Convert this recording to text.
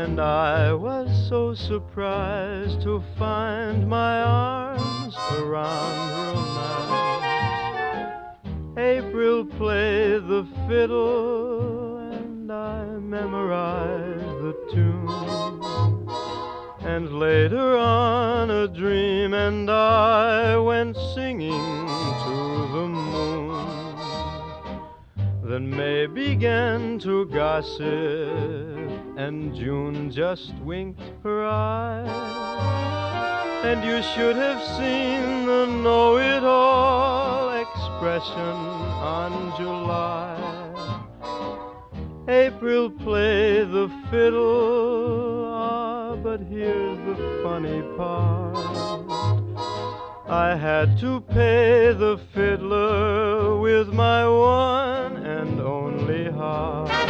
And I was so surprised to find my arms around romance. April played the fiddle and I memorized the tune. And later on a dream and I went singing to the moon. Then May began to gossip and June just winked her eye. And you should have seen the know-it-all expression on July. April played the fiddle, but here's the funny part. I had to pay the fiddler with my one and only heart.